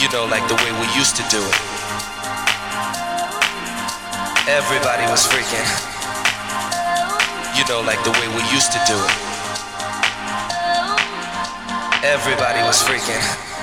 You know, like the way we used to do it. Everybody was freaking. You know, like the way we used to do it. Everybody was freaking.